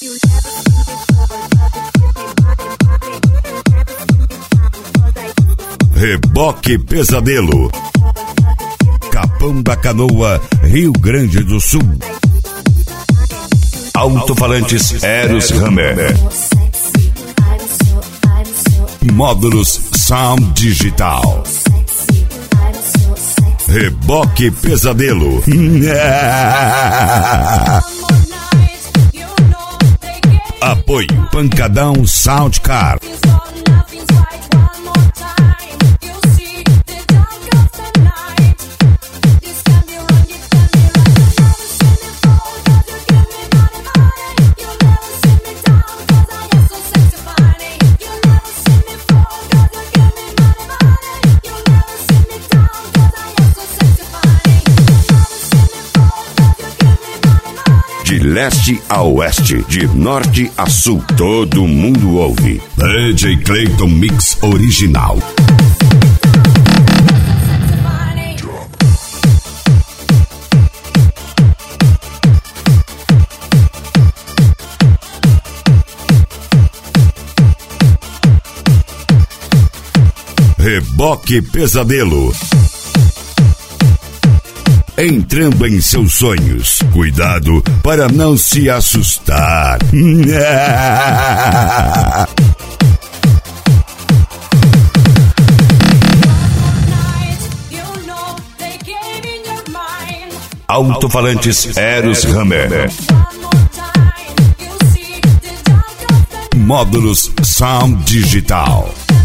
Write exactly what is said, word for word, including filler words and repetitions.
Reboque Pesadelo, Capão da Canoa, Rio Grande do Sul. Alto-falantes Eros Hammer. Módulos Sound Digital. Reboque Pesadelo. Apoio Pancadão Soundcar. De leste a oeste, de norte a sul, todo mundo ouve. D J Clayton Mix Original. Reboque Pesadelo. Entrando em seus sonhos. Cuidado para não se assustar. Alto-falantes Eros Hammer. Módulos Sound Digital.